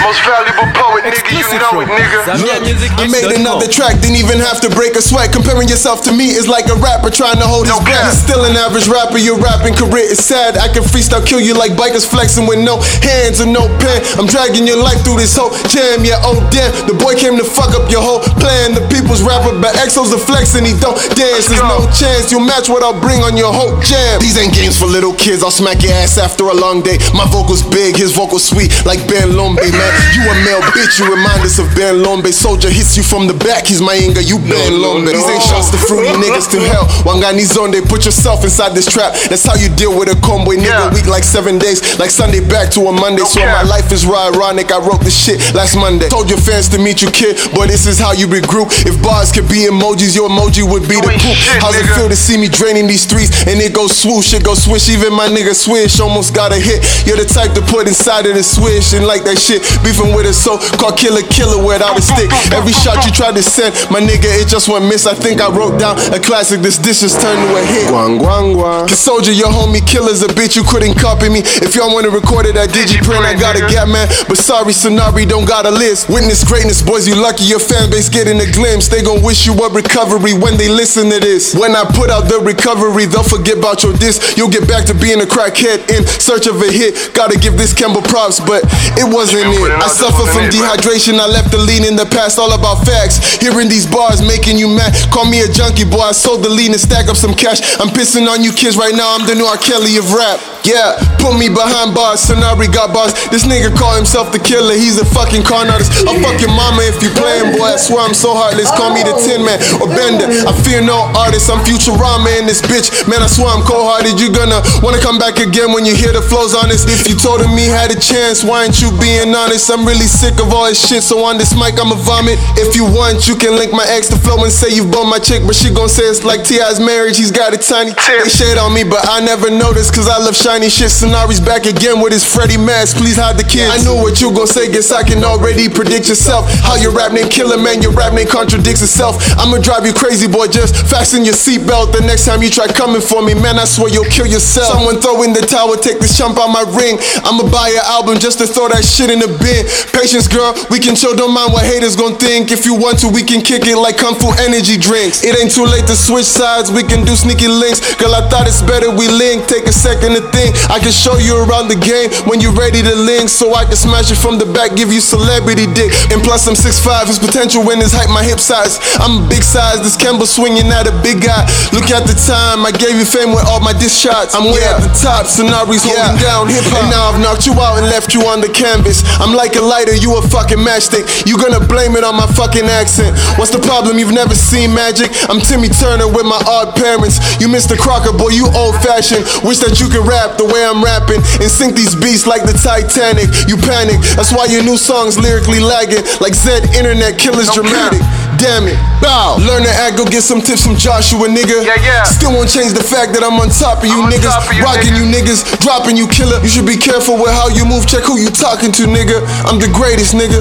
Most valuable poet, nigga, you know it, nigga. Look, I made another track, didn't even have to break a sweat. Comparing yourself to me is like a rapper trying to hold his breath. You're still an average rapper, your rapping career is sad. I can freestyle, kill you like bikers flexing with no hands and no pen. I'm dragging your life through this whole jam, yeah, oh damn. The boy came to fuck up your whole plan. The people's rapper, but Exo's a flex and he don't dance. There's no chance you'll match what I'll bring on your whole jam. These ain't games for little kids, I'll smack your ass after a long day. My vocal's big, his vocal's sweet, like Ben Lombe, man. You a male bitch, you remind us of Ben Lombe. Soldier hits you from the back, he's my Inga, you Ben Lombe. These ain't shots to fruity niggas to hell. Wangani Zonde, put yourself inside this trap. That's how you deal with a combo nigga. Week like 7 days, like Sunday back to a Monday. So my life is raw ironic, I wrote this shit last Monday. Told your fans to meet you, kid, but this is how you regroup. If bars could be emojis, your emoji would be the poop. How's it feel to see me draining these streets and it goes swoosh, it goes swish. Even my nigga Swish almost got a hit. You're the type to put inside of the swish and like that shit. Beefing with a so-called killer without a stick. Every shot you tried to send, my nigga, it just went miss. I think I wrote down a classic, this dish just turned to a hit. Guang guang guang. Cause Soldier, your homie killer's a bitch, you couldn't copy me. If y'all wanna record it at DigiPrint, I got a gap, man. But sorry, Sonari don't got a list. Witness greatness, boys, you lucky your fan base getting a glimpse. They gon' wish you a recovery when they listen to this. When I put out the recovery, they'll forget about your diss. You'll get back to being a crackhead in search of a hit. Gotta give this Campbell props, but it wasn't it. I suffer from dehydration, I left the lean in the past, all about facts. Hearing these bars making you mad. Call me a junkie, boy, I sold the lean and stack up some cash. I'm pissing on you kids right now, I'm the new R. Kelly of rap. Yeah, put me behind bars, Sonari got bars. This nigga call himself the killer, he's a fucking con artist. I'll fuck your mama if you playing, boy, I swear I'm so heartless. Call me the Tin Man or Bender, I fear no artist. I'm Futurama in this bitch, man, I swear I'm cold-hearted. You gonna wanna come back again when you hear the flows honest. If you told me had a chance, why ain't you being honest? I'm really sick of all this shit, so on this mic I'ma vomit. If you want, you can link my ex to Flow and say you bought my chick, but she gon' say it's like T.I.'s marriage, he's got a tiny tip. They shade on me, but I never noticed, cause I love shiny shit. Sonari's back again with his Freddy mask, please hide the kids. I know what you gon' say, guess I can already predict yourself. How your rap name killer, man, your rap name contradicts itself. I'ma drive you crazy, boy, just fasten your seatbelt. The next time you try coming for me, man, I swear you'll kill yourself. Someone throw in the towel, take this chump out my ring. I'ma buy your album just to throw that shit in the bin. Patience, girl, we can chill, don't mind what haters gon' think. If you want to, we can kick it like Kung Fu energy drinks. It ain't too late to switch sides, we can do sneaky links. Girl, I thought it's better we link, take a second to think. I can show you around the game when you're ready to link, so I can smash it from the back, give you celebrity dick. And plus I'm 6'5", his potential in his height, my hip size. I'm a big size, this Campbell swinging at a big guy. Look at the time, I gave you fame with all my diss shots. I'm way at the top, Sonari's holding down hip-hop. And now I've knocked you out and left you on the canvas. I'm like a lighter, you a fucking matchstick. You gonna blame it on my fucking accent. What's the problem, you've never seen magic? I'm Timmy Turner with my odd parents. You Mr. Crocker, boy, you old-fashioned. Wish that you could rap the way I'm rapping and sink these beats like the Titanic. You panic, that's why your new song's lyrically lagging. Like Zed Internet Killers dramatic. Damn it, bow. Learn to act, go get some tips from Joshua, nigga. Still won't change the fact that I'm on top of you niggas. Rocking you niggas, dropping you killer. You should be careful with how you move, check who you talking to, nigga. I'm the greatest, nigga.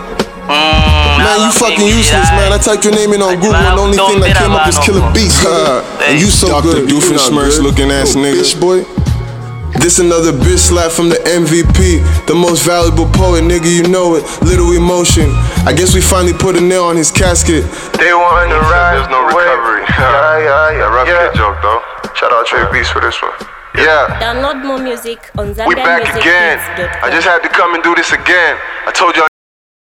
Man, you fucking useless, man. I typed your name in on Google and the only thing that came up was Killer Beast. And you so good, Dr. Doofenshmirtz looking ass nigga. Bitch boy. This another bitch slap from the MVP, the most valuable poet, nigga, you know it. Little emotion. I guess we finally put a nail on his casket. They want to ride. There's no recovery. Yeah. Rough kid joke though. Shout out Trey Beast for this one. Yeah. Download more music on We back again. I just had to come and do this again. I told y'all.